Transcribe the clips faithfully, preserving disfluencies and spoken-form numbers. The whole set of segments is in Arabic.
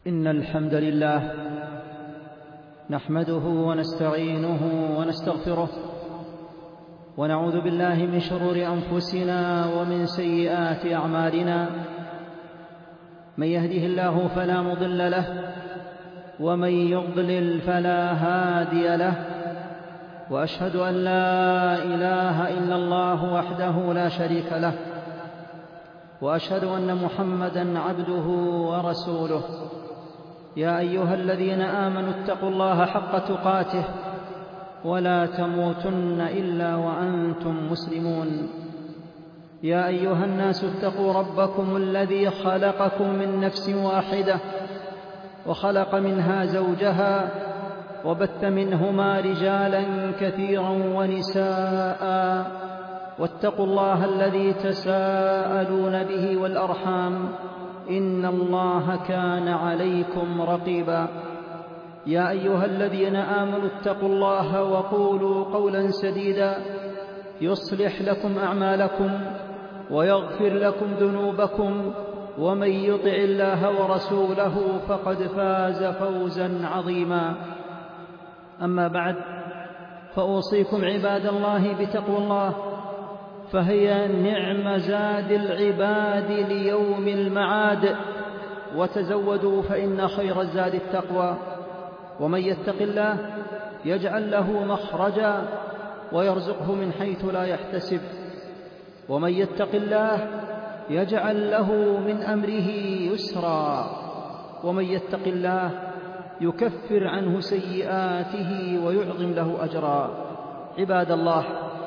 إن الحمد لله نحمده ونستعينه ونستغفره ونعوذ بالله من شرور أنفسنا ومن سيئات أعمالنا. من يهده الله فلا مضل له ومن يضلل فلا هادي له، وأشهد أن لا إله إلا الله وحده لا شريك له، وأشهد أن محمدًا عبده ورسوله. يا أيها الذين آمنوا اتقوا الله حق تقاته ولا تموتن إلا وأنتم مسلمون. يا أيها الناس اتقوا ربكم الذي خلقكم من نفس واحدة وخلق منها زوجها وبث منهما رجالا كثيرا ونساء، واتقوا الله الذي تساءلون به والأرحام إن الله كان عليكم رقيبا. يا أيها الذين آمنوا اتقوا الله وقولوا قولا سديدا يصلح لكم أعمالكم ويغفر لكم ذنوبكم، ومن يطع الله ورسوله فقد فاز فوزا عظيما. أما بعد، فأوصيكم عباد الله بتقوى الله، فهي نعم زاد العباد ليوم المعاد. وتزودوا فإن خير الزاد التقوى، ومن يتق الله يجعل له مخرجا ويرزقه من حيث لا يحتسب، ومن يتق الله يجعل له من أمره يسرا، ومن يتق الله يكفر عنه سيئاته ويعظم له أجرا. عباد الله،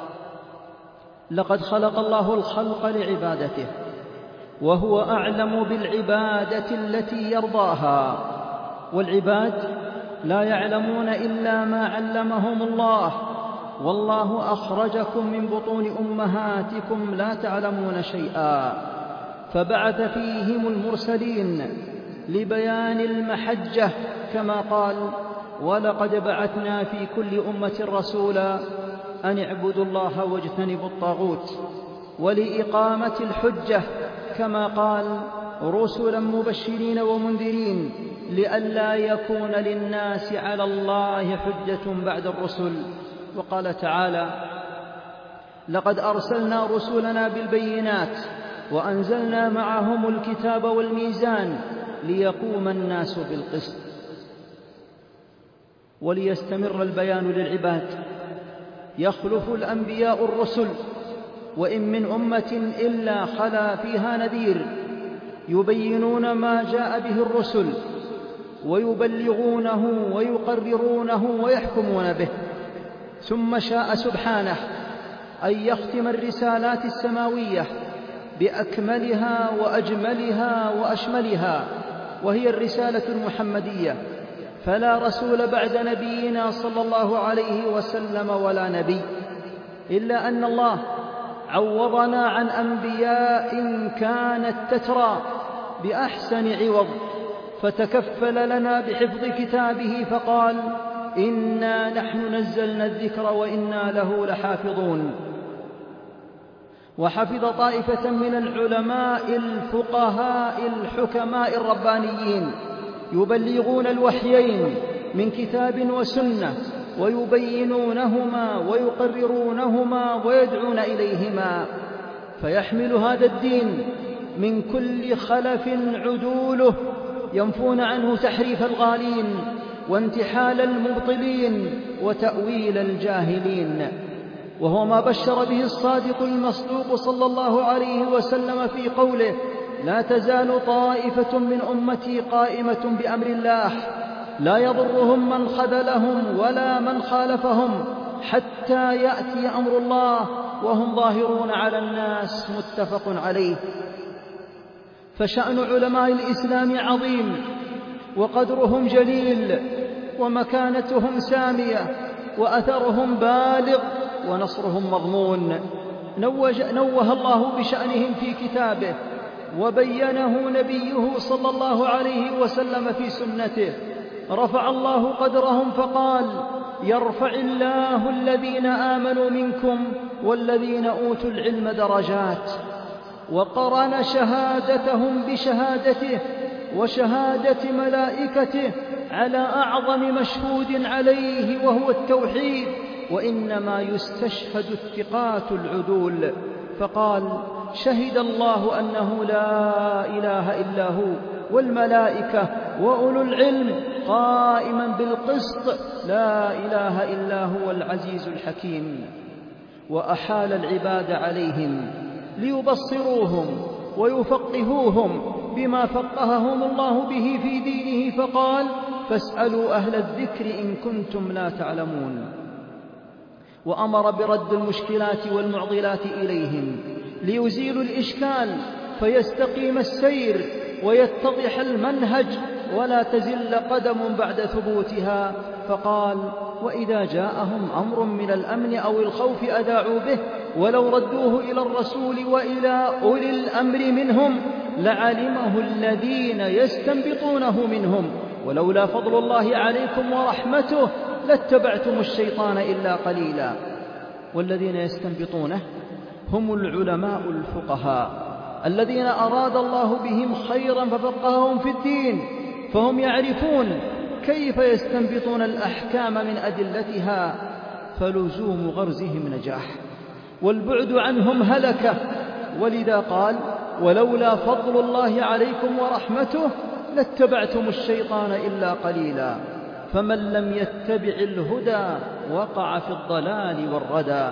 لقد خلق الله الخلق لعبادته، وهو أعلم بالعبادة التي يرضاها، والعباد لا يعلمون إلا ما علمهم الله، والله أخرجكم من بطون أمهاتكم لا تعلمون شيئا، فبعث فيهم المرسلين لبيان المحجة كما قال: ولقد بعثنا في كل أمة رسولا أن اعبدوا الله واجتنبوا الطاغوت، ولإقامة الحجة كما قال: رسلا مبشرين ومنذرين لئلا يكون للناس على الله حجة بعد الرسل. وقال تعالى: لقد أرسلنا رسلنا بالبينات وأنزلنا معهم الكتاب والميزان ليقوم الناس بالقسط. وليستمر البيان للعباد، يخلف الأنبياء الرسل، وإن من أمة إلا خلا فيها نذير، يبينون ما جاء به الرسل ويبلغونه ويقررونه ويحكمون به. ثم شاء سبحانه أن يختم الرسالات السماوية بأكملها وأجملها وأشملها، وهي الرسالة المحمدية، فلا رسول بعد نبينا صلى الله عليه وسلم ولا نبي، إلا أن الله عوضنا عن أنبياء كانت تترى بأحسن عوض، فتكفل لنا بحفظ كتابه فقال: إنا نحن نزلنا الذكر وإنا له لحافظون. وحفظ طائفة من العلماء الفقهاء الحكماء الربانيين يبلغون الوحيين من كتاب وسنة، ويبينونهما ويقررونهما ويدعون إليهما، فيحمل هذا الدين من كل خلف عدوله، ينفون عنه تحريف الغالين وانتحال المبطلين وتأويل الجاهلين. وهو ما بشر به الصادق المصدوق صلى الله عليه وسلم في قوله: لا تزال طائفة من أمتي قائمة بأمر الله لا يضرهم من خذلهم ولا من خالفهم حتى يأتي أمر الله وهم ظاهرون على الناس. متفق عليه. فشأن علماء الإسلام عظيم، وقدرهم جليل، ومكانتهم سامية، وأثرهم بالغ، ونصرهم مضمون. نوه الله بشأنهم في كتابه، وبينه نبيه صلى الله عليه وسلم في سنته. رفع الله قدرهم فقال: يرفع الله الذين آمنوا منكم والذين أوتوا العلم درجات. وقرن شهادتهم بشهادته وشهادة ملائكته على أعظم مشهود عليه وهو التوحيد، وإنما يستشهد الثقات العدول. فقال: شهد الله أنه لا إله إلا هو والملائكة وأولو العلم قائما بالقسط، لا إله إلا هو العزيز الحكيم. وأحال العباد عليهم ليبصروهم ويفقهوهم بما فقههم الله به في دينه، فقال: فاسألوا أهل الذكر إن كنتم لا تعلمون. وأمر برد المشكلات والمعضلات إليهم ليزيلوا الإشكال فيستقيم السير ويتضح المنهج ولا تزل قدم بعد ثبوتها. فقال: وإذا جاءهم أمر من الأمن أو الخوف أذاعوا به ولو ردوه إلى الرسول وإلى أولي الأمر منهم لعلمه الذين يستنبطونه منهم ولولا فضل الله عليكم ورحمته لاتبعتم الشيطان إلا قليلا. والذين يستنبطونه هم العلماء الفقهاء الذين أراد الله بهم خيرا ففقههم في الدين، فهم يعرفون كيف يستنبطون الأحكام من أدلتها، فلزوم غرزهم نجاح والبعد عنهم هلكة. ولذا قال: ولولا فضل الله عليكم ورحمته لاتبعتم الشيطان إلا قليلا. فمن لم يتبع الهدى وقع في الضلال والردى.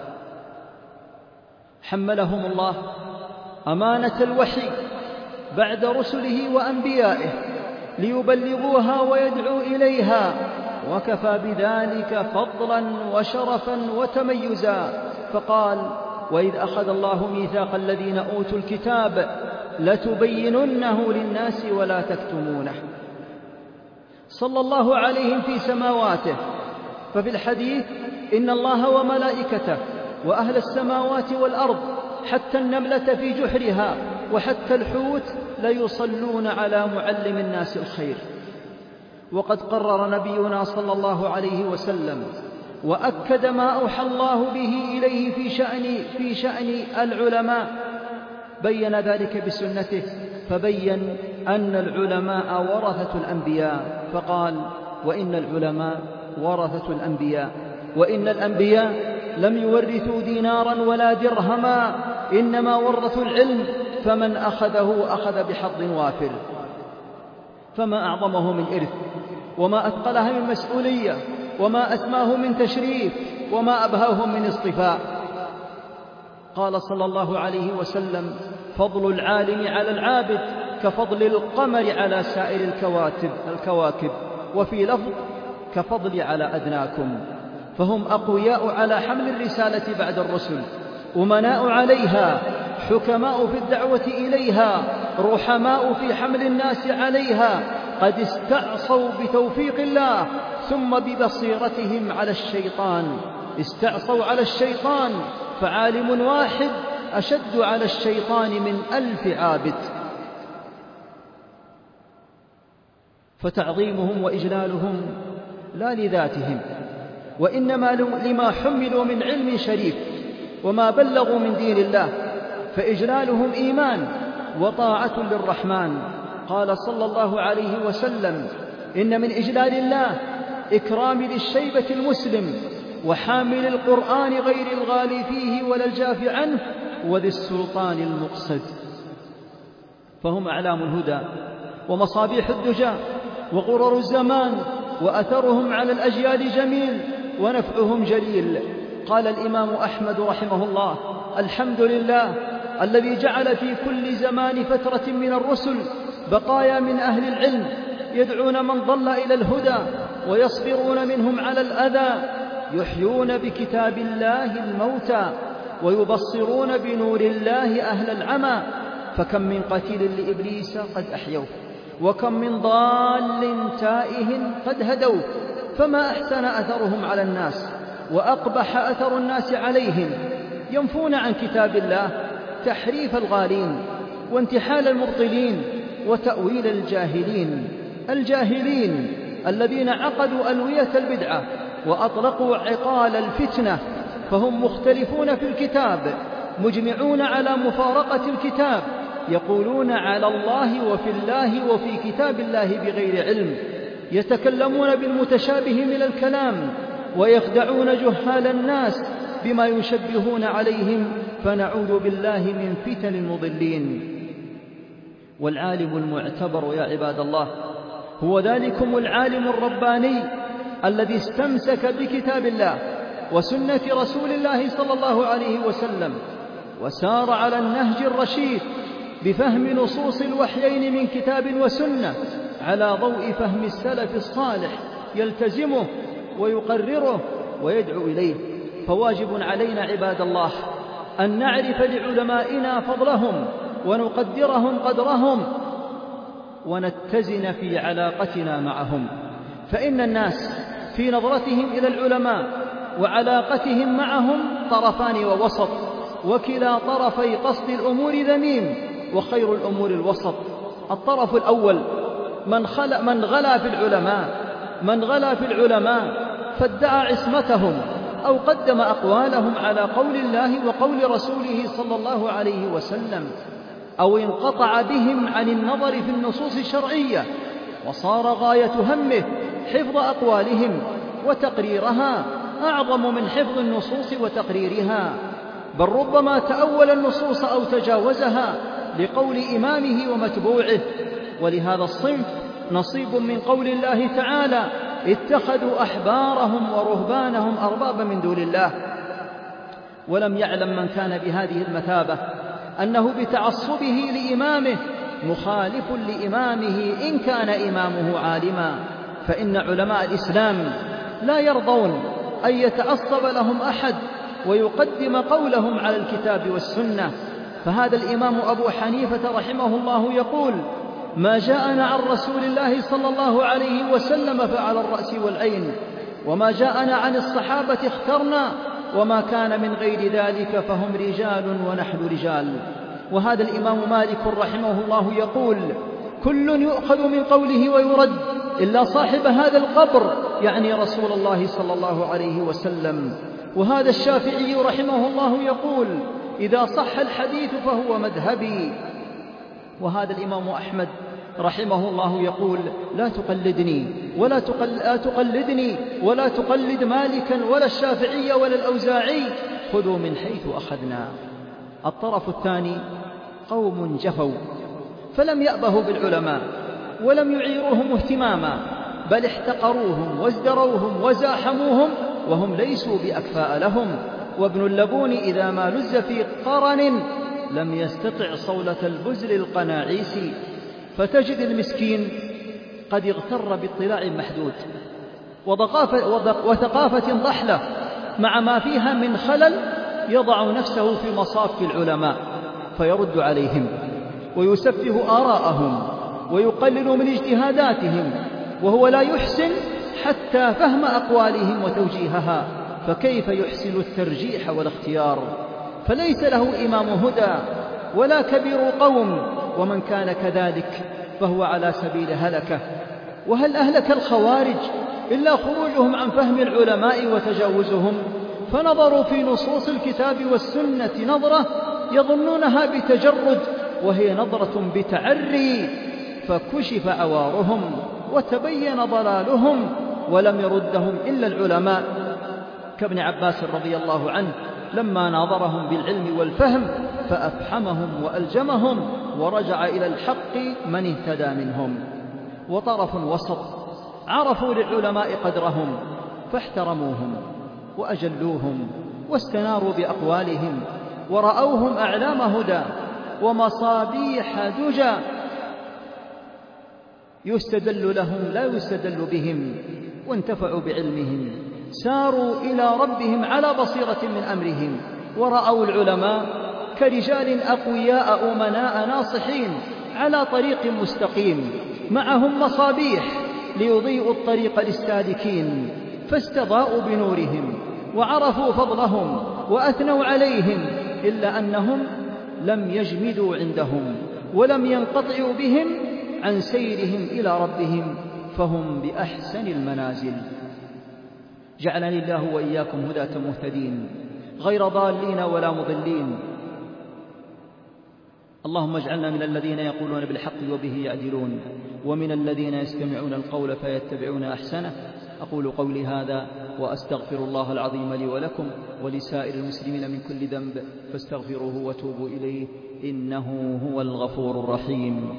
حملهم الله أمانة الوحي بعد رسله وأنبيائه ليبلغوها ويدعوا إليها، وكفى بذلك فضلا وشرفا وتميزا. فقال: وإذ أخذ الله ميثاق الذين أوتوا الكتاب لتبيننه للناس ولا تكتمونه. صلى الله عليهم في سماواته. ففي الحديث: إن الله وملائكته وأهل السماوات والأرض حتى النملة في جحرها وحتى الحوت ليصلون على معلم الناس الخير. وقد قرر نبينا صلى الله عليه وسلم وأكد ما أوحى الله به إليه في شأن, في شأن العلماء، بين ذلك بسنته، فبين أن العلماء ورثة الأنبياء، فقال: وإن العلماء ورثة الأنبياء، وإن الأنبياء لم يورثوا دينارا ولا درهما، إنما ورثوا العلم، فمن أخذه أخذ بحظ وافر. فما أعظمه من إرث، وما أثقلها من مسؤولية، وما أسماه من تشريف، وما أبهاه من اصطفاء. قال صلى الله عليه وسلم: فضل العالم على العابد كفضل القمر على سائر الكواكب, الكواكب وفي لفظ: كفضل على أدناكم. فهم أقوياء على حمل الرسالة بعد الرسل، أمناء عليها، حكماء في الدعوة إليها، رحماء في حمل الناس عليها، قد استعصوا بتوفيق الله ثم ببصيرتهم على الشيطان. استعصوا على الشيطان، فعالم واحد أشد على الشيطان من ألف عابد. فتعظيمهم وإجلالهم لا لذاتهم، وإنما لما حملوا من علم شريف وما بلغوا من دين الله، فإجلالهم إيمان وطاعة للرحمن. قال صلى الله عليه وسلم: إن من إجلال الله إكرام للشيبة المسلم وحامل القرآن غير الغالي فيه ولا الجاف عنه وذي السلطان المقصد. فهم أعلام الهدى ومصابيح الدجى وغرر الزمان، وأثرهم على الأجيال جميل ونفعهم جليل. قال الإمام أحمد رحمه الله: الحمد لله الذي جعل في كل زمان فترة من الرسل بقايا من أهل العلم يدعون من ضل إلى الهدى ويصبرون منهم على الأذى، يحيون بكتاب الله الموتى ويبصرون بنور الله أهل العمى. فكم من قتيل لإبليس قد أحيوه، وكم من ضال تائه قد هدوه. فما أحسن أثرهم على الناس وأقبح أثر الناس عليهم، ينفون عن كتاب الله تحريف الغالين وانتحال المبطلين وتأويل الجاهلين الجاهلين الذين عقدوا ألوية البدعة وأطلقوا عقال الفتنة. فهم مختلفون في الكتاب، مجمعون على مفارقة الكتاب، يقولون على الله وفي الله وفي كتاب الله بغير علم، يتكلمون بالمتشابه من الكلام ويخدعون جهال الناس بما يشبهون عليهم، فنعوذ بالله من فتن المضلين. والعالم المعتبر يا عباد الله هو ذلكم العالم الرباني الذي استمسك بكتاب الله وسنة رسول الله صلى الله عليه وسلم، وسار على النهج الرشيد بفهم نصوص الوحيين من كتاب وسنة على ضوء فهم السلف الصالح، يلتزمه ويقرره ويدعو إليه. فواجب علينا عباد الله أن نعرف لعلمائنا فضلهم ونقدرهم قدرهم ونتزن في علاقتنا معهم، فإن الناس في نظرتهم إلى العلماء وعلاقتهم معهم طرفان ووسط، وكلا طرفي قصد الأمور ذميم، وخير الأمور الوسط. الطرف الأول من, خل... من غلا في العلماء من غلا في العلماء فادعى عصمتهم أو قدم أقوالهم على قول الله وقول رسوله صلى الله عليه وسلم، أو انقطع بهم عن النظر في النصوص الشرعية، وصار غاية همه حفظ أقوالهم وتقريرها أعظم من حفظ النصوص وتقريرها، بل ربما تأول النصوص أو تجاوزها لقول إمامه ومتبوعه. ولهذا الصنف نصيب من قول الله تعالى: اتخذوا أحبارهم ورهبانهم أربابا من دون الله. ولم يعلم من كان بهذه المثابة أنه بتعصبه لإمامه مخالف لإمامه إن كان إمامه عالما، فإن علماء الإسلام لا يرضون أن يتعصب لهم أحد ويقدم قولهم على الكتاب والسنة. فهذا الإمام أبو حنيفة رحمه الله يقول: ما جاءنا عن رسول الله صلى الله عليه وسلم فعلى الرأس والعين، وما جاءنا عن الصحابة اخترنا، وما كان من غير ذلك فهم رجال ونحن رجال. وهذا الإمام مالك رحمه الله يقول: كل يؤخذ من قوله ويرد إلا صاحب هذا القبر، يعني رسول الله صلى الله عليه وسلم. وهذا الشافعي رحمه الله يقول: إذا صح الحديث فهو مذهبي. وهذا الإمام أحمد رحمه الله يقول: لا تقلدني ولا تقل... تقلدني ولا تقلد مالكا ولا الشافعي ولا الأوزاعي، خذوا من حيث أخذنا. الطرف الثاني قوم جفوا فلم يأبهوا بالعلماء ولم يعيروهم اهتماما، بل احتقروهم وازدروهم وزاحموهم وهم ليسوا بأكفاء لهم. وابن اللبون إذا ما لز في قرن لم يستطع صولة البزل القناعيسي، فتجد المسكين قد اغتر باطلاع محدود وثقافة ضحلة مع ما فيها من خلل، يضع نفسه في مصاف العلماء فيرد عليهم ويسفه آراءهم ويقلل من اجتهاداتهم، وهو لا يحسن حتى فهم أقوالهم وتوجيهها، فكيف يحسن الترجيح والاختيار؟ فليس له إمام هدى ولا كبير قوم، ومن كان كذلك فهو على سبيل هلكة. وهل أهلك الخوارج إلا خروجهم عن فهم العلماء وتجاوزهم؟ فنظروا في نصوص الكتاب والسنة نظرة يظنونها بتجرد، وهي نظرة بتعري، فكشف عوارهم وتبين ضلالهم، ولم يردهم إلا العلماء، كابن عباس رضي الله عنه لما ناظرهم بالعلم والفهم فأفحمهم وألجمهم ورجع إلى الحق من اهتدى منهم. وطرف وسط عرفوا للعلماء قدرهم فاحترموهم وأجلوهم واستناروا بأقوالهم ورأوهم أعلام هدى ومصابيح دجى يستدل لهم لا يستدل بهم، وانتفعوا بعلمهم، ساروا إلى ربهم على بصيرة من أمرهم، ورأوا العلماء كرجال أقوياء أمناء ناصحين على طريق مستقيم، معهم مصابيح ليضيئوا الطريق للسالكين، فاستضاءوا بنورهم وعرفوا فضلهم وأثنوا عليهم، إلا أنهم لم يجمدوا عندهم ولم ينقطعوا بهم عن سيرهم إلى ربهم، فهم بأحسن المنازل. جعلني الله وإياكم هداة مهتدين غير ضالين ولا مضلين. اللهم اجعلنا من الذين يقولون بالحق وبه يعدلون، ومن الذين يستمعون القول فيتبعون أحسنه. أقول قولي هذا وأستغفر الله العظيم لي ولكم ولسائر المسلمين من كل ذنب، فاستغفروه وتوبوا إليه، إنه هو الغفور الرحيم.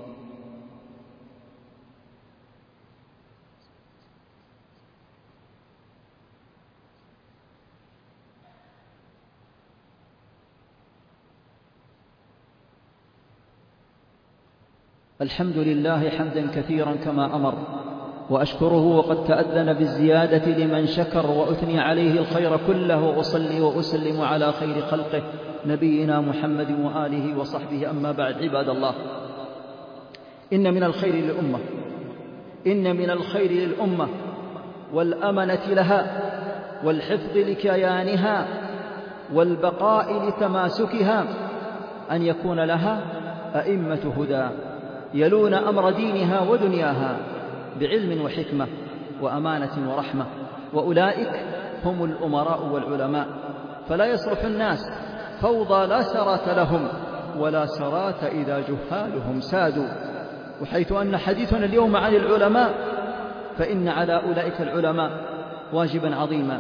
الحمد لله حمدا كثيرا كما أمر، وأشكره وقد تأذن بالزيادة لمن شكر، وأثني عليه الخير كله، وأصلي وأسلم على خير خلقه نبينا محمد وآله وصحبه. أما بعد، عباد الله، إن من الخير للأمة إن من الخير للأمة والأمنة لها والحفظ لكيانها والبقاء لتماسكها أن يكون لها أئمة هدى يلون أمر دينها ودنياها بعلم وحكمة وأمانة ورحمة، وأولئك هم الأمراء والعلماء. فلا يصلح الناس فوضى لا سرات لهم ولا سرات إذا جهالهم سادوا. وحيث أن حديثنا اليوم عن العلماء، فإن على أولئك العلماء واجبا عظيما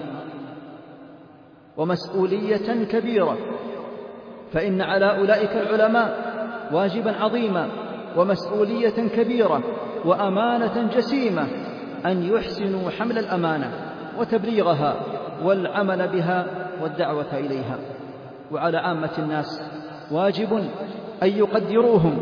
ومسؤولية كبيرة فإن على أولئك العلماء واجبا عظيما ومسؤولية كبيرة وأمانة جسيمة أن يحسنوا حمل الأمانة وتبليغها والعمل بها والدعوة إليها. وعلى عامة الناس واجب أن يقدروهم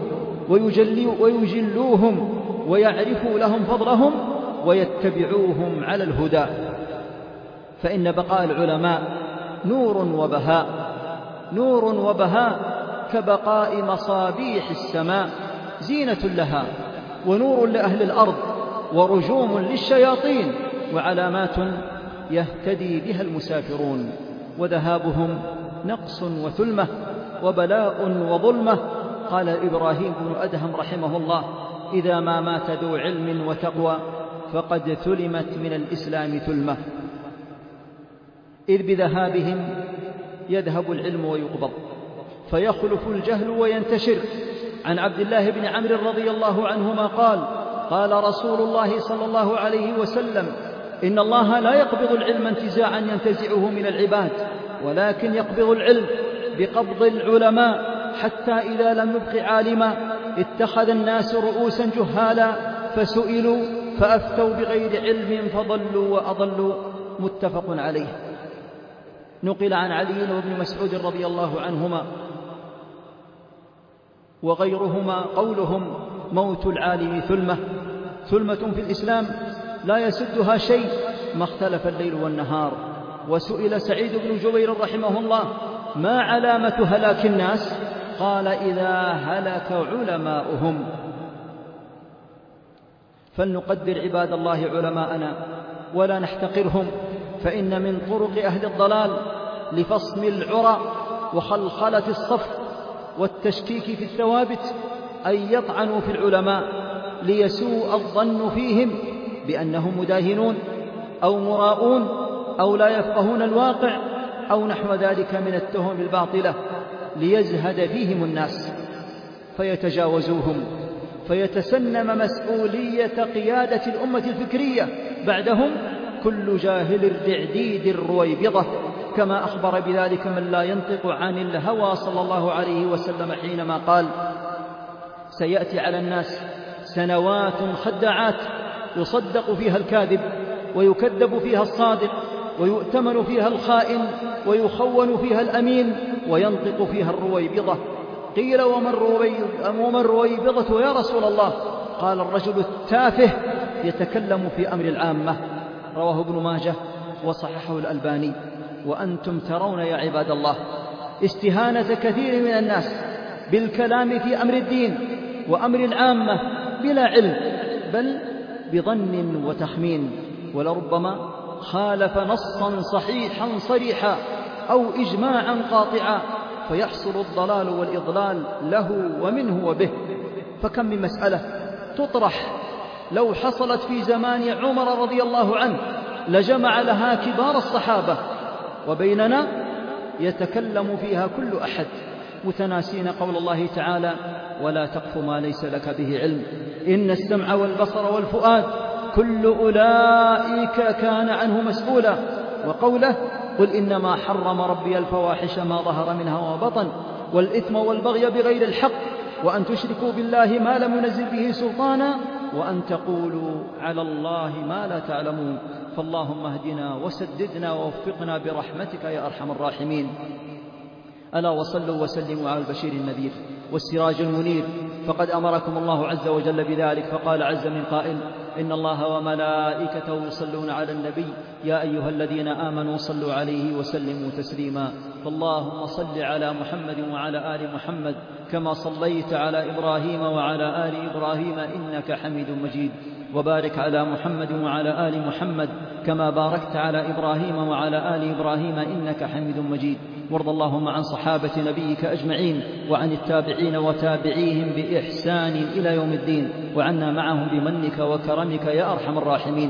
ويجلوهم ويعرفوا لهم فضلهم ويتبعوهم على الهدى، فإن بقاء العلماء نور وبهاء نور وبهاء كبقاء مصابيح السماء، زينة لها ونور لأهل الأرض ورجوم للشياطين وعلامات يهتدي بها المسافرون، وذهابهم نقص وثلمة وبلاء وظلمة. قال إبراهيم بن أدهم رحمه الله: إذا ما مات ذو علم وتقوى فقد ثلمت من الإسلام ثلمة، إذ بذهابهم يذهب العلم ويقبض فيخلف الجهل وينتشر. عن عبد الله بن عمرو رضي الله عنهما قال: قال رسول الله صلى الله عليه وسلم: إن الله لا يقبض العلم انتزاعا ينتزعه من العباد، ولكن يقبض العلم بقبض العلماء، حتى إذا لم يبق عالما اتخذ الناس رؤوسا جهالا فسئلوا فأفتوا بغير علم فضلوا وأضلوا. متفق عليه. نقل عن علي وابن مسعود رضي الله عنهما وغيرهما قولهم: موت العالم ثلمة ثلمة في الإسلام لا يسدها شيء ما اختلف الليل والنهار. وسئل سعيد بن جبير رحمه الله: ما علامة هلاك الناس؟ قال: إذا هلك علماؤهم. فلنقدر عباد الله علماءنا ولا نحتقرهم، فإن من طرق أهل الضلال لفصم العرى وخلخلة الصف والتشكيك في الثوابت أن يطعنوا في العلماء ليسوء الظن فيهم بأنهم مداهنون أو مراؤون أو لا يفقهون الواقع أو نحو ذلك من التهم الباطلة، ليزهد فيهم الناس فيتجاوزوهم، فيتسنم مسؤولية قيادة الأمة الفكرية بعدهم كل جاهل الرعديد الرويبضة، كما أخبر بذلك من لا ينطق عن الهوى صلى الله عليه وسلم حينما قال: سيأتي على الناس سنوات خداعات يصدق فيها الكاذب ويكذب فيها الصادق ويؤتمن فيها الخائن ويخون فيها الأمين وينطق فيها الرويبضة. قيل: ومن الرويبضة يا رسول الله؟ قال: الرجل التافه يتكلم في أمر العامة. رواه ابن ماجه وصححه الألباني. وأنتم ترون يا عباد الله استهانة كثير من الناس بالكلام في أمر الدين وأمر العامة بلا علم، بل بظن وتخمين، ولربما خالف نصا صحيحا صريحا أو إجماعا قاطعا، فيحصل الضلال والإضلال له ومنه وبه. فكم من مسألة تطرح لو حصلت في زمان عمر رضي الله عنه لجمع لها كبار الصحابة، وبيننا يتكلم فيها كل أحد متناسين قول الله تعالى: ولا تقف ما ليس لك به علم إن السمع والبصر والفؤاد كل أولئك كان عنه مسؤولا. وقوله: قل إنما حرم ربي الفواحش ما ظهر منها وبطن والإثم والبغي بغير الحق وأن تشركوا بالله ما لم ينزل به سلطانا وأن تقولوا على الله ما لا تعلمون. فاللهم اهدنا وسددنا ووفقنا برحمتك يا أرحم الراحمين. ألا وصلوا وسلموا على البشير النذير والسراج المنير، فقد أمركم الله عز وجل بذلك، فقال عز من قائل: إن الله وملائكته يصلون على النبي يا أيها الذين آمنوا صلوا عليه وسلموا تسليما. فاللهم صل على محمد وعلى آل محمد كما صليت على إبراهيم وعلى آل إبراهيم إنك حميد مجيد، وبارك على محمد وعلى آل محمد كما باركت على إبراهيم وعلى آل إبراهيم إنك حميد مجيد. وارض اللهم عن صحابة نبيك أجمعين وعن التابعين وتابعيهم بإحسان إلى يوم الدين، وعنا معهم بمنك وكرمك يا أرحم الراحمين.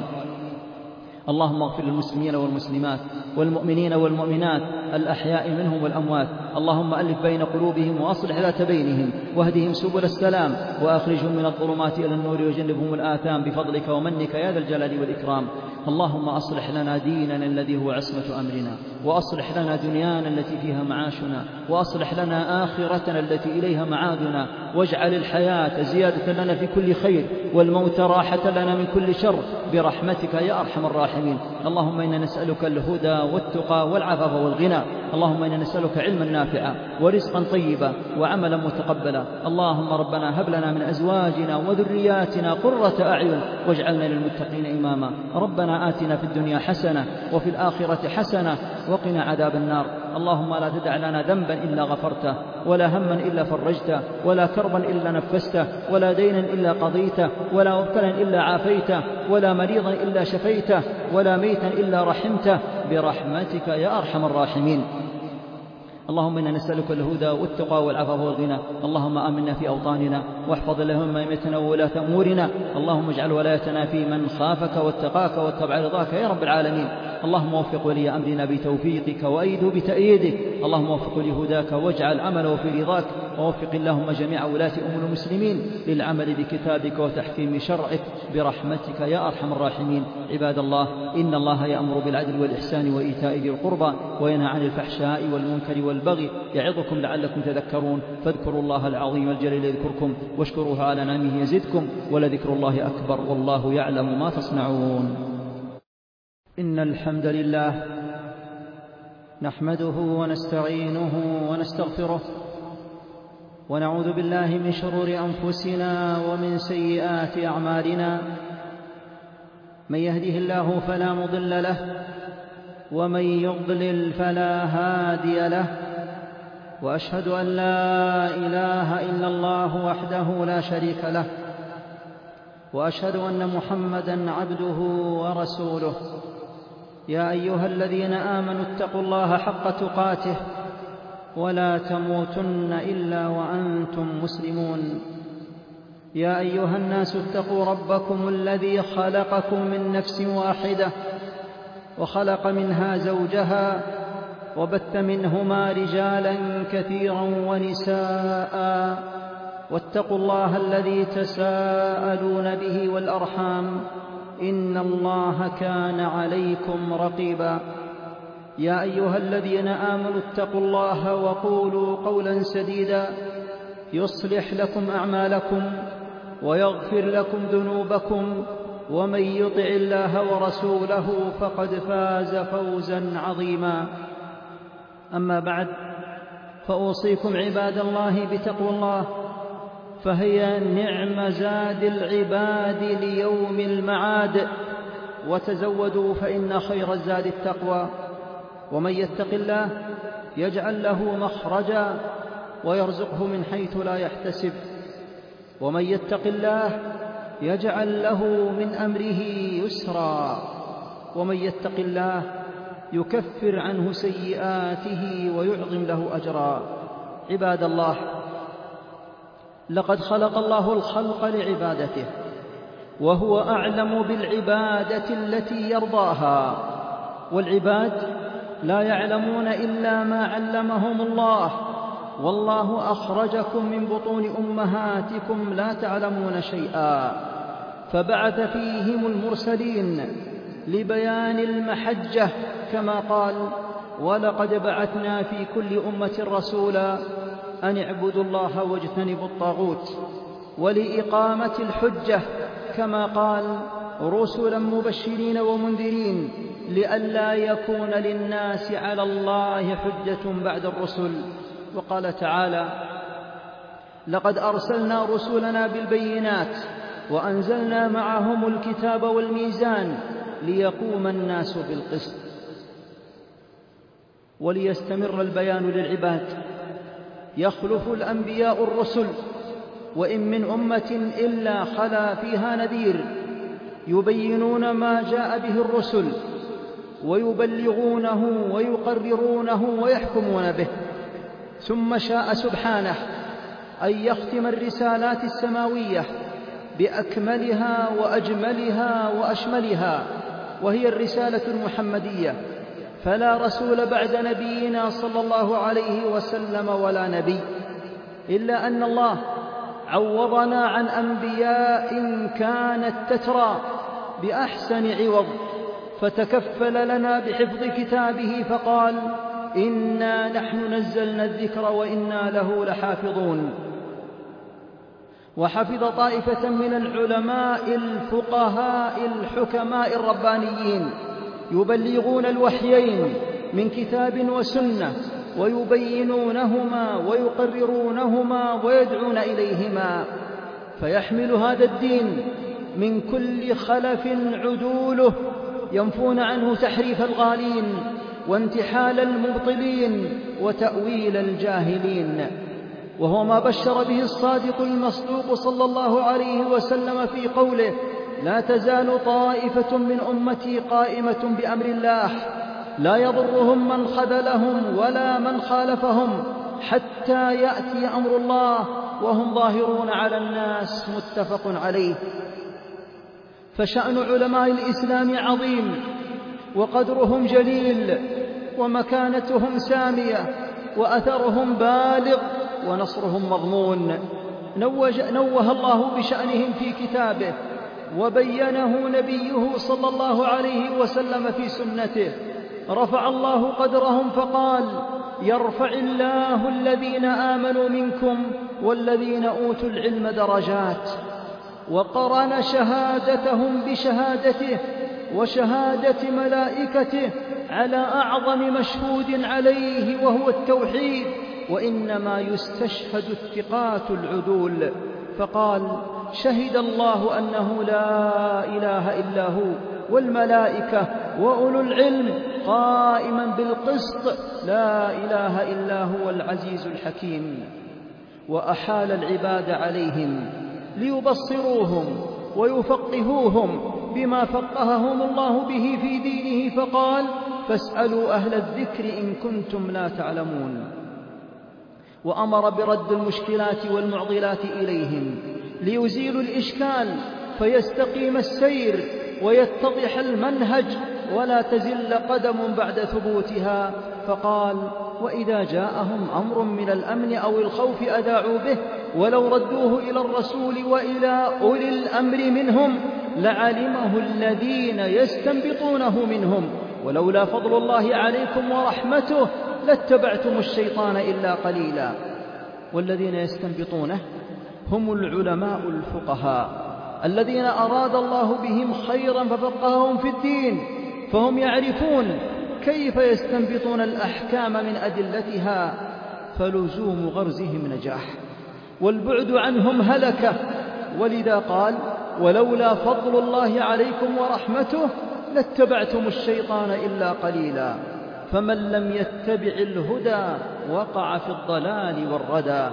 اللهم اغفر للمسلمين والمسلمات والمؤمنين والمؤمنات الأحياء منهم والأموات. اللهم ألف بين قلوبهم وأصلح ذات بينهم واهدهم سبل السلام وأخرجهم من الظلمات إلى النور وجنبهم الآثام بفضلك ومنك يا ذا الجلال والإكرام. اللهم أصلح لنا ديننا الذي هو عصمة أمرنا، وأصلح لنا دنيانا التي فيها معاشنا، وأصلح لنا آخرتنا التي إليها معادنا، واجعل الحياة زيادة لنا في كل خير والموت راحة لنا من كل شر برحمتك يا أرحم الراحمين. اللهم إنا نسألك الهدى والتقى والعفاف والغنى. اللهم إنا نسألك علما نافعا ورزقا طيبا وعملا متقبلا. اللهم ربنا هب لنا من أزواجنا وذرياتنا قرة أعين واجعلنا للمتقين إماما. ربنا آتنا في الدنيا حسنة وفي الآخرة حسنة وقنا عذاب النار. اللهم لا تدع لنا ذنبا إلا غفرته، ولا هما إلا فرجته، ولا كربا إلا نفسته، ولا دينا إلا قضيته، ولا مبتلا إلا عافيته، ولا مريضا إلا شفيته، ولا ميتا إلا رحمته برحمتك يا أرحم الراحمين. اللهم إنا نسألك الهدى والتقى والعفاف والغنى. اللهم آمنا في أوطاننا واحفظ اللهم أئمتنا وولاة أمورنا. اللهم اجعل ولايتنا في من خافك واتقاك واتبع رضاك يا رب العالمين. اللهم وفق ولي أمرنا بتوفيقك وأيده بتأييدك. اللهم وفق لهداك واجعل عمله في رضاك. ووفق اللهم جميع ولاة أمور المسلمين للعمل بكتابك وتحكيم شرعك برحمتك يا أرحم الراحمين. عباد الله، إن الله يأمر بالعدل والإحسان وإيتاء ذي القربى وينهى عن الفحشاء والمنكر والبغي يعظكم لعلكم تذكرون. فاذكروا الله العظيم الجليل يذكركم واشكروه على نعمه يزدكم ولذكر الله أكبر والله يعلم ما تصنعون. إن الحمد لله نحمده ونستعينه ونستغفره ونعوذ بالله من شرور أنفسنا ومن سيئات أعمالنا. من يهده الله فلا مضل له ومن يضلل فلا هادي له، وأشهد أن لا إله إلا الله وحده لا شريك له، وأشهد أن محمدًا عبده ورسوله. يا أيها الذين آمنوا اتقوا الله حق تقاته ولا تموتن إلا وأنتم مسلمون. يا أيها الناس اتقوا ربكم الذي خلقكم من نفس واحدة وخلق منها زوجها وبث منهما رجالا كثيرا ونساء، واتقوا الله الذي تساءلون به والأرحام إن الله كان عليكم رقيبا. يا أيها الذين آمنوا اتقوا الله وقولوا قولا سديدا يصلح لكم أعمالكم ويغفر لكم ذنوبكم، ومن يطع الله ورسوله فقد فاز فوزا عظيما. أما بعد، فأوصيكم عباد الله بتقوى الله، فهي نعم زاد العباد ليوم المعاد. وتزودوا فإن خير الزاد التقوى، ومن يتق الله يجعل له مخرجا ويرزقه من حيث لا يحتسب، ومن يتق الله يجعل له من أمره يسرا، ومن يتق الله يكفر عنه سيئاته ويعظم له أجرا. عباد الله، لقد خلق الله الخلق لعبادته، وهو أعلم بالعبادة التي يرضاها، والعباد لا يعلمون إلا ما علمهم الله، والله أخرجكم من بطون أمهاتكم لا تعلمون شيئا، فبعث فيهم المرسلين لبيان المحجة كما قال: ولقد بعثنا في كل أمة رسولا أن اعبدوا الله واجتنبوا الطاغوت، ولإقامة الحجة كما قال: رسلا مبشرين ومنذرين لئلا يكون للناس على الله حجة بعد الرسل. وقال تعالى: لقد أرسلنا رسلنا بالبينات وأنزلنا معهم الكتاب والميزان ليقوم الناس بالقسط. وليستمر البيان للعباد يخلف الأنبياء الرسل، وإن من أمة إلا خلا فيها نذير، يبينون ما جاء به الرسل ويبلغونه ويقررونه ويحكمون به. ثم شاء سبحانه أن يختم الرسالات السماوية بأكملها وأجملها وأشملها، وهي الرسالة المحمدية، فلا رسول بعد نبينا صلى الله عليه وسلم ولا نبي، إلا أن الله عوضنا عن أنبياء كانت تترى بأحسن عوض، فتكفل لنا بحفظ كتابه فقال: إنا نحن نزلنا الذكر وإنا له لحافظون. وحفظ طائفة من العلماء الفقهاء الحكماء الربانيين يبلغون الوحيين من كتاب وسنة ويبينونهما ويقررونهما ويدعون إليهما، فيحمل هذا الدين من كل خلف عدوله، ينفون عنه تحريف الغالين وانتحال المبطلين وتأويل الجاهلين. وهو ما بشر به الصادق المصدوق صلى الله عليه وسلم في قوله: لا تزال طائفة من أمتي قائمة بأمر الله لا يضرهم من خذلهم ولا من خالفهم حتى يأتي أمر الله وهم ظاهرون على الناس. متفق عليه. فشأن علماء الإسلام عظيم، وقدرهم جليل، ومكانتهم سامية، وأثرهم بالغ، ونصرهم مضمون. نوه الله بشأنهم في كتابه، وبينه نبيه صلى الله عليه وسلم في سنته. رفع الله قدرهم فقال: يرفع الله الذين آمنوا منكم والذين أوتوا العلم درجات. وقرن شهادتهم بشهادته وشهادة ملائكته على أعظم مشهود عليه وهو التوحيد، وإنما يستشهد الثقات العدول، فقال: شهد الله أنه لا إله إلا هو والملائكة وأولو العلم قائما بالقسط لا إله إلا هو العزيز الحكيم. وأحال العباد عليهم ليبصروهم ويفقهوهم بما فقههم الله به في دينه، فقال: فاسألوا أهل الذكر إن كنتم لا تعلمون. وأمر برد المشكلات والمعضلات إليهم ليزيلوا الإشكال فيستقيم السير ويتضح المنهج ولا تزل قدم بعد ثبوتها، فقال: وإذا جاءهم أمر من الأمن أو الخوف أذاعوا به ولو ردوه إلى الرسول وإلى أولي الأمر منهم لعلمه الذين يستنبطونه منهم ولولا فضل الله عليكم ورحمته لاتبعتم الشيطان إلا قليلا. والذين يستنبطونه هم العلماء الفقهاء الذين أراد الله بهم خيرا ففقههم في الدين، فهم يعرفون كيف يستنبطون الأحكام من أدلتها، فلزوم غرزهم نجاح والبعد عنهم هلكة. ولذا قال: ولولا فضل الله عليكم ورحمته لاتبعتم الشيطان إلا قليلا. فمن لم يتبع الهدى وقع في الضلال والردى.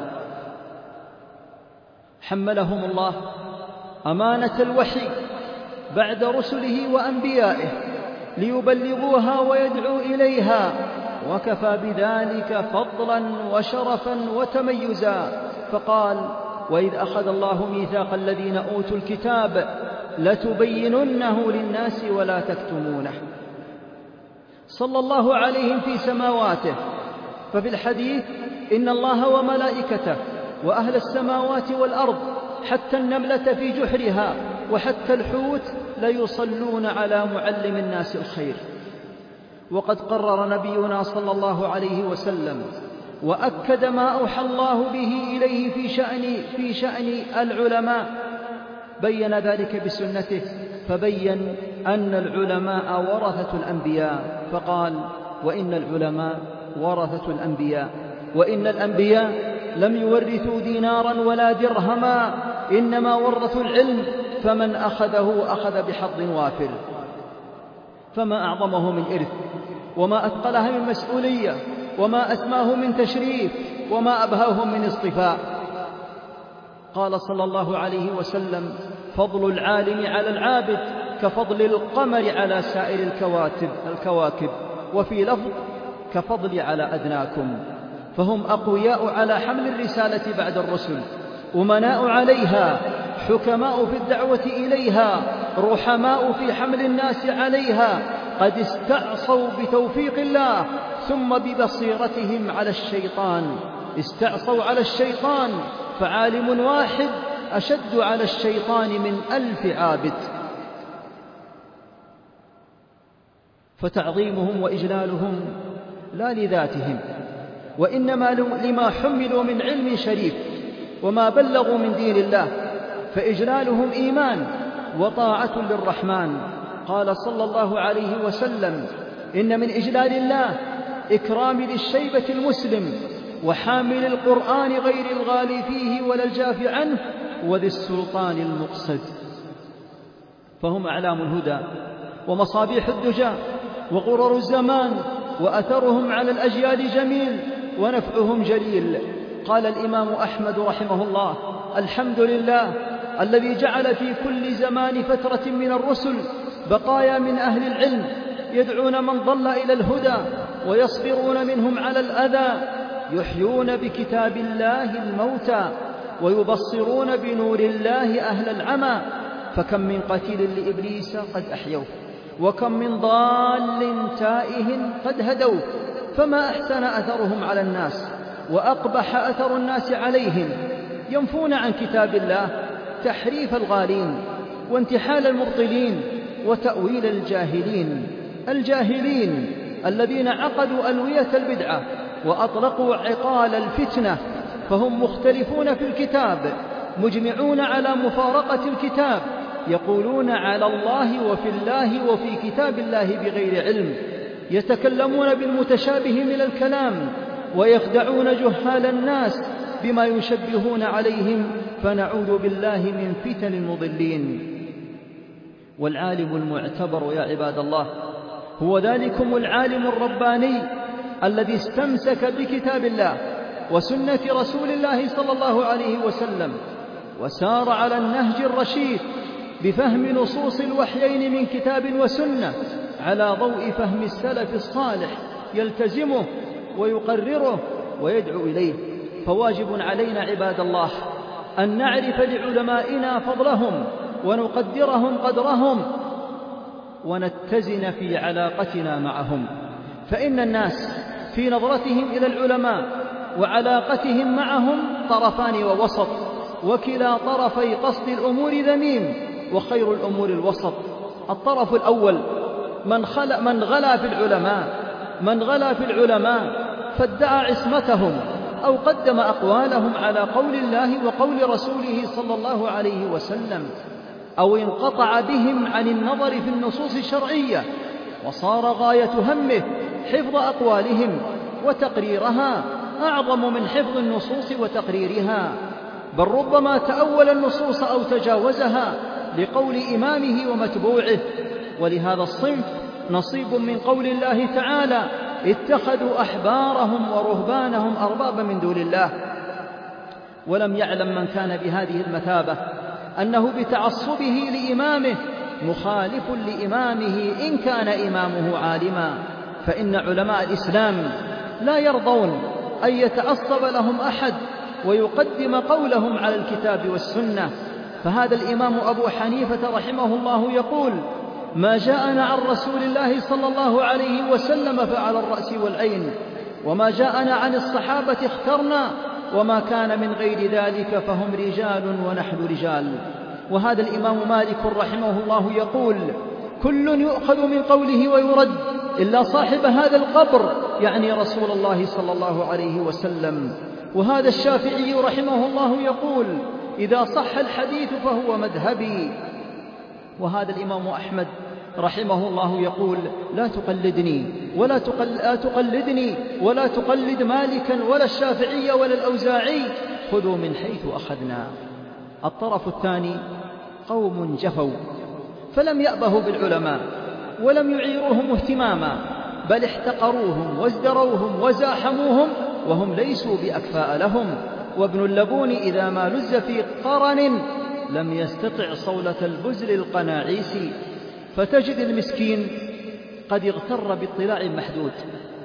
حملهم الله أمانة الوحي بعد رسله وأنبيائه ليبلغوها ويدعوا إليها، وكفى بذلك فضلا وشرفا وتميزا. فقال: وإذ أخذ الله ميثاق الذين أوتوا الكتاب لتبيننه للناس ولا تكتمونه. صلى الله عليهم في سماواته. ففي الحديث: إن الله وملائكته وأهل السماوات والأرض حتى النملة في جحرها وحتى الحوت ليصلون على معلم الناس الخير. وقد قرر نبينا صلى الله عليه وسلم وأكد ما أوحى الله به إليه في شأن, في شأن العلماء، بين ذلك بسنته، فبين أن العلماء ورثة الأنبياء، فقال: وإن العلماء ورثة الأنبياء، وإن الأنبياء لم يورثوا دينارا ولا درهما، إنما ورثوا العلم، فمن أخذه أخذ بحظ وافر. فما أعظمه من إرث، وما أثقلها من مسؤولية، وما أسماه من تشريف، وما أبهاه من اصطفاء. قال صلى الله عليه وسلم: فضل العالم على العابد كفضل القمر على سائر الكواكب, الكواكب وفي لفظ: كفضل على أدناكم. فهم أقوياء على حمل الرسالة بعد الرسل، أمناء عليها، حكماء في الدعوة إليها، رحماء في حمل الناس عليها، قد استعصوا بتوفيق الله ثم ببصيرتهم على الشيطان. استعصوا على الشيطان، فعالم واحد أشد على الشيطان من ألف عابد. فتعظيمهم وإجلالهم لا لذاتهم، وإنما لما حملوا من علم شريف وما بلغوا من دين الله، فإجلالهم إيمان وطاعة للرحمن. قال صلى الله عليه وسلم: إن من إجلال الله إكرام للشيبة المسلم، وحامل القرآن غير الغالي فيه ولا الجاف عنه، وذي السلطان المقصد. فهم أعلام الهدى ومصابيح الدجى وغرر الزمان، وأثرهم على الأجيال جميل، ونفعهم جليل. قال الإمام أحمد رحمه الله: الحمد لله الذي جعل في كل زمان فترة من الرسل بقايا من أهل العلم يدعون من ضل إلى الهدى، ويصبرون منهم على الأذى، يحيون بكتاب الله الموتى، ويبصرون بنور الله أهل العمى. فكم من قتيل لإبليس قد أحيوه، وكم من ضال تائه قد هدوه. فما أحسن أثرهم على الناس، وأقبح أثر الناس عليهم. ينفون عن كتاب الله تحريف الغالين، وانتحال المبطلين، وتأويل الجاهلين الجاهلين الذين عقدوا ألوية البدعة وأطلقوا عقال الفتنة. فهم مختلفون في الكتاب، مجمعون على مفارقة الكتاب، يقولون على الله وفي الله وفي كتاب الله بغير علم، يتكلمون بالمتشابه من الكلام، ويخدعون جهال الناس بما يشبهون عليهم، فنعوذ بالله من فتن المضلين. والعالم المعتبر يا عباد الله هو ذلكم العالم الرباني الذي استمسك بكتاب الله وسنة رسول الله صلى الله عليه وسلم، وسار على النهج الرشيد بفهم نصوص الوحيين من كتاب وسنة على ضوء فهم السلف الصالح، يلتزمه ويقرره ويدعو إليه. فواجب علينا عباد الله أن نعرف لعلمائنا فضلهم، ونقدرهم قدرهم، ونتزن في علاقتنا معهم. فإن الناس في نظرتهم إلى العلماء وعلاقتهم معهم طرفان ووسط، وكلا طرفي قصد الأمور ذميم، وخير الأمور الوسط. الطرف الأول من, من غلا في العلماء من غلا في العلماء فادعى عصمتهم، أو قدم أقوالهم على قول الله وقول رسوله صلى الله عليه وسلم، أو انقطع بهم عن النظر في النصوص الشرعية، وصار غاية همه حفظ أقوالهم وتقريرها أعظم من حفظ النصوص وتقريرها، بل ربما تأول النصوص أو تجاوزها لقول إمامه ومتبوعه. ولهذا الصنف نصيب من قول الله تعالى: اتخذوا أحبارهم ورهبانهم أربابا من دون الله. ولم يعلم من كان بهذه المثابة أنه بتعصبه لإمامه مخالف لإمامه إن كان إمامه عالما. فإن علماء الإسلام لا يرضون أن يتعصب لهم أحد ويقدم قولهم على الكتاب والسنة. فهذا الإمام أبو حنيفة رحمه الله يقول: ما جاءنا عن رسول الله صلى الله عليه وسلم فعلى الرأس والعين، وما جاءنا عن الصحابة اخترنا، وما كان من غير ذلك فهم رجال ونحن رجال. وهذا الإمام مالك رحمه الله يقول: كل يؤخذ من قوله ويرد إلا صاحب هذا القبر، يعني رسول الله صلى الله عليه وسلم. وهذا الشافعي رحمه الله يقول: إذا صح الحديث فهو مذهبي. وهذا الإمام أحمد رحمه الله يقول: لا تقلدني ولا تقل... لا تقلدني ولا تقلد مالكا ولا الشافعي ولا الأوزاعي، خذوا من حيث أخذنا. الطرف الثاني قوم جفوا فلم يأبهوا بالعلماء ولم يعيروهم اهتماما، بل احتقروهم وازدروهم وزاحموهم وهم ليسوا بأكفاء لهم. وابن اللبون إذا ما لز في قرن لم يستطع صولة البزل القناعيسي، فتجد المسكين قد اغتر باطلاع محدود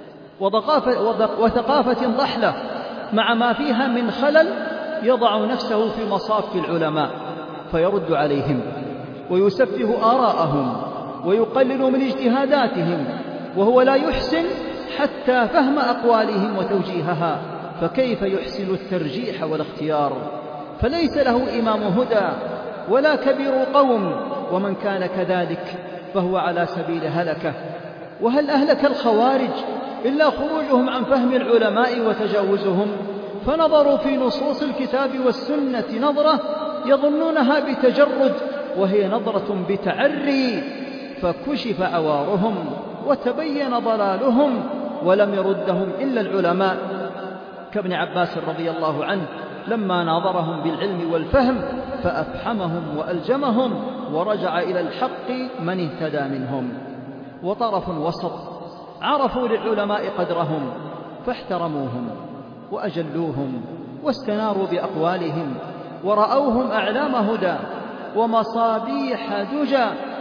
وثقافة ضحلة مع ما فيها من خلل، يضع نفسه في مصاف العلماء فيرد عليهم ويسفه آراءهم ويقلل من اجتهاداتهم، وهو لا يحسن حتى فهم أقوالهم وتوجيهها، فكيف يحسن الترجيح والاختيار؟ فليس له إمام هدى ولا كبير قوم، ومن كان كذلك فهو على سبيل هلكة. وهل أهلك الخوارج إلا خروجهم عن فهم العلماء وتجاوزهم؟ فنظروا في نصوص الكتاب والسنة نظرة يظنونها بتجرد، وهي نظرة بتعري، فكشف عوارهم وتبين ضلالهم، ولم يردهم إلا العلماء، كابن عباس رضي الله عنه لما ناظرهم بالعلم والفهم فأفحمهم وألجمهم، ورجع إلى الحق من اهتدى منهم. وطرف وسط عرفوا للعلماء قدرهم فاحترموهم وأجلوهم واستناروا بأقوالهم، ورأوهم أعلام هدى ومصابيح دجى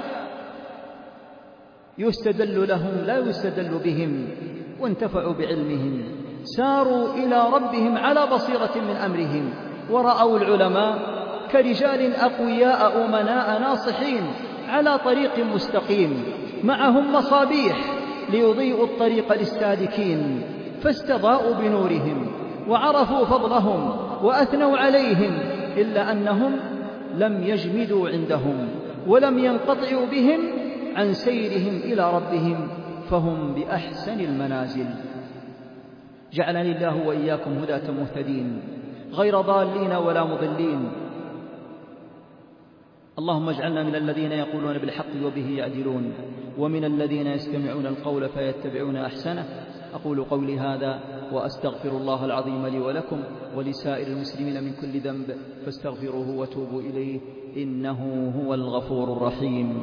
يستدل لهم لا يستدل بهم، وانتفعوا بعلمهم، ساروا إلى ربهم على بصيرة من أمرهم، ورأوا العلماء كرجال أقوياء أمناء ناصحين على طريق مستقيم، معهم مصابيح ليضيئوا الطريق للسالكين، فاستضاءوا بنورهم وعرفوا فضلهم وأثنوا عليهم، إلا أنهم لم يجمدوا عندهم ولم ينقطعوا بهم عن سيرهم إلى ربهم، فهم بأحسن المنازل. جعلني الله وإياكم هداة مهتدين غير ضالين ولا مضلين. اللهم اجعلنا من الذين يقولون بالحق وبه يعدلون، ومن الذين يستمعون القول فيتبعون أحسنه. أقول قولي هذا وأستغفر الله العظيم لي ولكم ولسائر المسلمين من كل ذنب، فاستغفروه وتوبوا إليه، إنه هو الغفور الرحيم.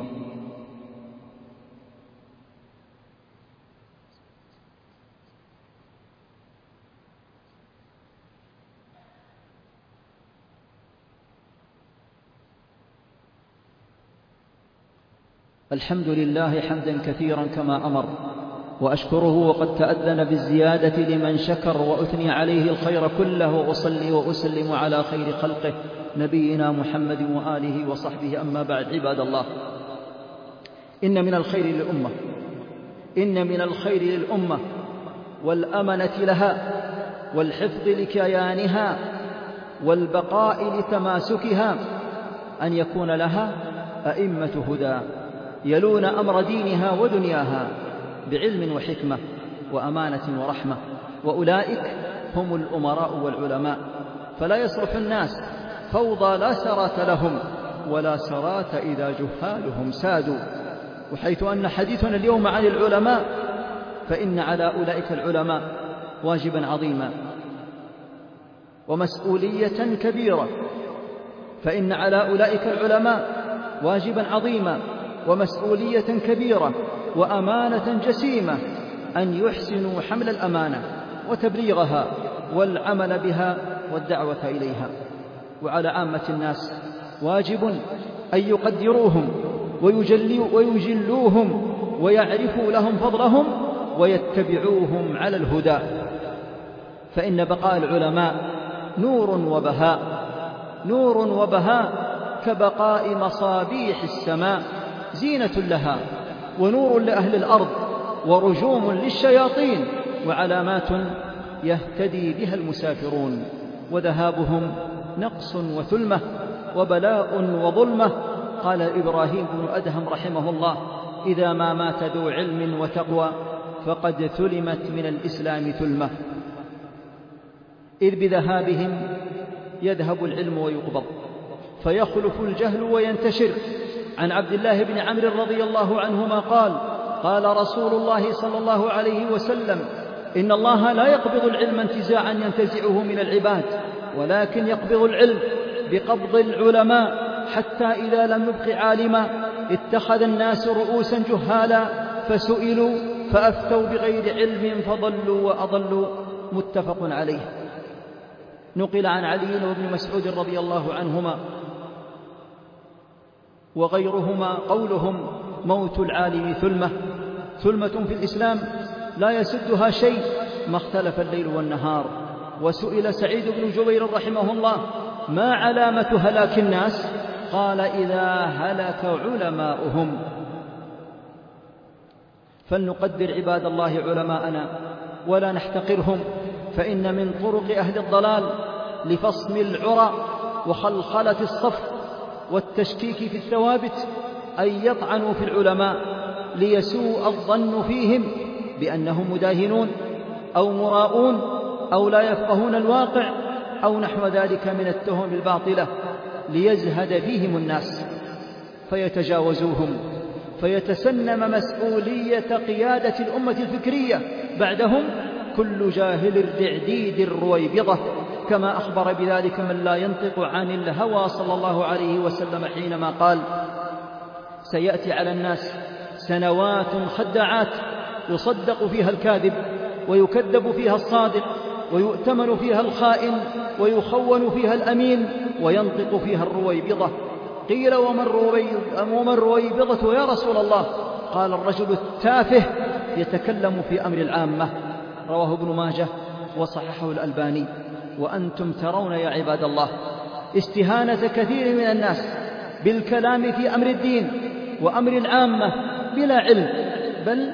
الحمد لله حمدا كثيرا كما أمر، وأشكره وقد تأذن بالزيادة لمن شكر، وأثني عليه الخير كله، وأصلي وأسلم على خير خلقه نبينا محمد وآله وصحبه. أما بعد، عباد الله، إن من الخير للأمة إن من الخير للأمة والأمنة لها والحفظ لكيانها والبقاء لتماسكها أن يكون لها أئمة هدى يلون أمر دينها ودنياها بعلم وحكمة وأمانة ورحمة، وأولئك هم الأمراء والعلماء. فلا يصلح الناس فوضى لا سرات لهم ولا سرات إذا جهالهم سادوا. وحيث أن حديثنا اليوم عن العلماء، فإن على أولئك العلماء واجبا عظيما ومسؤولية كبيرة فإن على أولئك العلماء واجبا عظيما ومسؤولية كبيرة وأمانة جسيمة، أن يحسنوا حمل الأمانة وتبليغها والعمل بها والدعوة إليها. وعلى عامة الناس واجب أن يقدروهم ويجلوهم ويعرفوا لهم فضلهم ويتبعوهم على الهدى، فإن بقاء العلماء نور وبهاء نور وبهاء كبقاء مصابيح السماء، زينة لها ونور لأهل الأرض ورجوم للشياطين، وعلامات يهتدي بها المسافرون، وذهابهم نقص وثلمة وبلاء وظلمة. قال إبراهيم بن أدهم رحمه الله: إذا ما مات ذو علم وتقوى فقد ثلمت من الإسلام ثلمة، إذ بذهابهم يذهب العلم ويقبض، فيخلف الجهل وينتشر. عن عبد الله بن عمرو رضي الله عنهما قال: قال رسول الله صلى الله عليه وسلم: إن الله لا يقبض العلم انتزاعا ينتزعه من العباد، ولكن يقبض العلم بقبض العلماء، حتى إذا لم يبق عالما اتخذ الناس رؤوسا جهالا فسئلوا فأفتوا بغير علم فضلوا وأضلوا. متفق عليه. نقل عن علي وابن مسعود رضي الله عنهما وغيرهما قولهم: موت العالم ثلمة، ثلمة في الإسلام لا يسدها شيء ما اختلف الليل والنهار. وسئل سعيد بن جبير رحمه الله: ما علامة هلاك الناس؟ قال: إذا هلك علماؤهم. فلنقدر عباد الله علماءنا ولا نحتقرهم، فإن من طرق أهل الضلال لفصم العرى وخلخلة الصف والتشكيك في الثوابت أن يطعنوا في العلماء ليسوء الظن فيهم بأنهم مداهنون أو مراؤون أو لا يفقهون الواقع أو نحو ذلك من التهم الباطلة، ليزهد فيهم الناس فيتجاوزوهم، فيتسنم مسؤولية قيادة الأمة الفكرية بعدهم كل جاهل الرعديد الرويبضة، كما أخبر بذلك من لا ينطق عن الهوى صلى الله عليه وسلم حينما قال: سيأتي على الناس سنوات خداعات يصدق فيها الكاذب ويكذب فيها الصادق ويؤتمن فيها الخائن ويخون فيها الأمين وينطق فيها الرويبضة. قيل: ومن الرويبضة يا رسول الله؟ قال: الرجل التافه يتكلم في أمر العامة. رواه ابن ماجه وصححه الألباني. وأنتم ترون يا عباد الله استهانة كثير من الناس بالكلام في أمر الدين وأمر العامة بلا علم، بل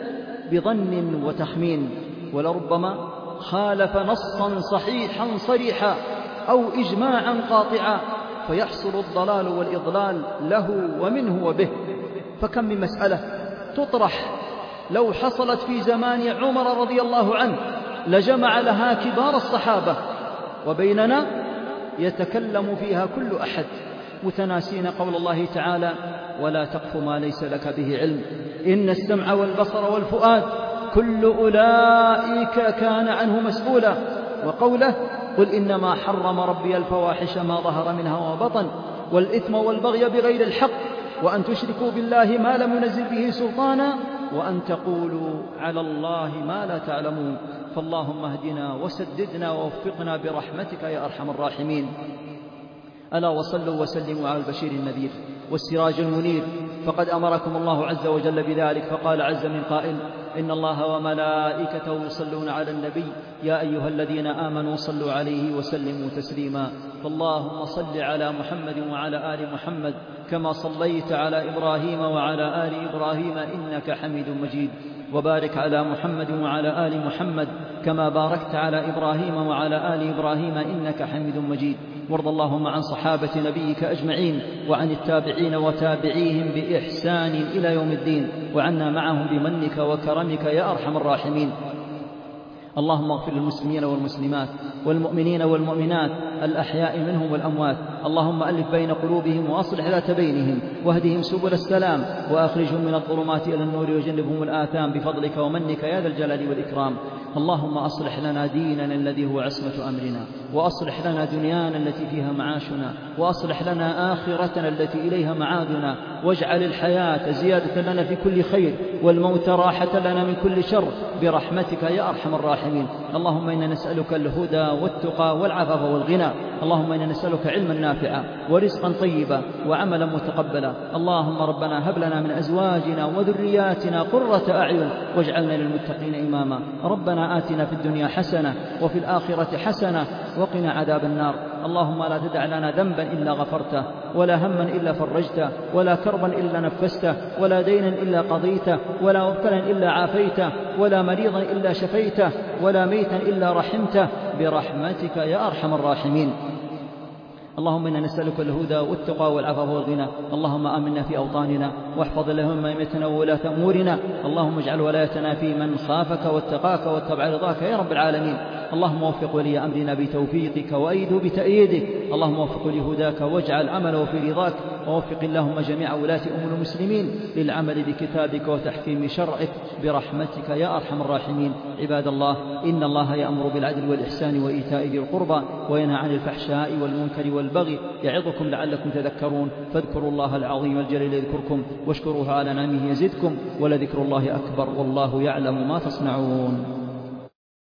بظن وتخمين، ولربما خالف نصا صحيحا صريحا أو إجماعا قاطعا، فيحصل الضلال والإضلال له ومنه وبه. فكم من مسألة تطرح لو حصلت في زمان عمر رضي الله عنه لجمع لها كبار الصحابة، وبيننا يتكلم فيها كل أحد متناسين قول الله تعالى: ولا تقف ما ليس لك به علم إن السمع والبصر والفؤاد كل أولئك كان عنه مسؤولا. وقوله: قل إنما حرم ربي الفواحش ما ظهر منها وبطن والإثم والبغي بغير الحق وأن تشركوا بالله ما لم ينزل به سلطانا وأن تقولوا على الله ما لا تعلمون. فاللهم اهدنا وسددنا ووفقنا برحمتك يا أرحم الراحمين. ألا وصلوا وسلموا على البشير النذير والسراج المنير، فقد أمركم الله عز وجل بذلك، فقال عز من قائل: إن الله وملائكته يصلون على النبي يا أيها الذين آمنوا صلوا عليه وسلموا تسليما. فاللهم صل على محمد وعلى آل محمد كما صليت على إبراهيم وعلى آل إبراهيم إنك حميد مجيد، وبارك على محمد وعلى آل محمد كما باركت على إبراهيم وعلى آل إبراهيم إنك حميد مجيد. وارض اللهم عن صحابة نبيك أجمعين وعن التابعين وتابعيهم بإحسان إلى يوم الدين، وعنا معهم بمنك وكرمك يا أرحم الراحمين. اللهم اغفر للمسلمين والمسلمات والمؤمنين والمؤمنات الأحياء منهم والأموات. اللهم ألف بين قلوبهم وأصلح ذات بينهم واهدهم سبل السلام وأخرجهم من الظلمات إلى النور وجنبهم الآثام بفضلك ومنك يا ذا الجلال والإكرام. اللهم أصلح لنا ديننا الذي هو عصمة أمرنا، وأصلح لنا دنيانا التي فيها معاشنا، وأصلح لنا آخرتنا التي إليها معادنا، واجعل الحياة زيادة لنا في كل خير والموت راحة لنا من كل شر برحمتك يا أرحم الراحمين. اللهم إنا نسألك الهدى والتقى والعفاف والغنى. اللهم إنا نسألك علما نافعا ورزقا طيبا وعملا متقبلا. اللهم ربنا هب لنا من أزواجنا وذرياتنا قرة أعين واجعلنا للمتقين إماما. ربنا آتنا في الدنيا حسنة وفي الآخرة حسنة وقنا عذاب النار. اللهم لا تدع لنا ذنبا إلا غفرته، ولا هما إلا فرجته، ولا كربا إلا نفسته، ولا دينا إلا قضيته، ولا مبتلا إلا عافيته، ولا مريضا إلا شفيته، ولا ميتا إلا رحمته برحمتك يا أرحم الراحمين. اللهم إنا نسألك الهدى والتقى والعفاف والغنى. اللهم آمنا في أوطاننا واحفظ اللهم أئمتنا وولاة أمورنا. اللهم اجعل ولايتنا في من خافك واتقاك واتبع رضاك يا رب العالمين. اللهم وفق ولي أمرنا بتوفيقك وأيده بتأييدك. اللهم وفق لهداك واجعل عمله في رضاك. ووفق اللهم جميع ولاة أمور المسلمين للعمل بكتابك وتحكيم شرعك برحمتك يا أرحم الراحمين. عباد الله، إن الله يأمر بالعدل والإحسان وإيتاء ذي القربى وينهى عن الفحشاء والمنكر والبغي يعظكم لعلكم تذكرون. فاذكروا الله العظيم الجليل يذكركم واشكروه على نعمه يزدكم ولذكر الله أكبر والله يعلم ما تصنعون.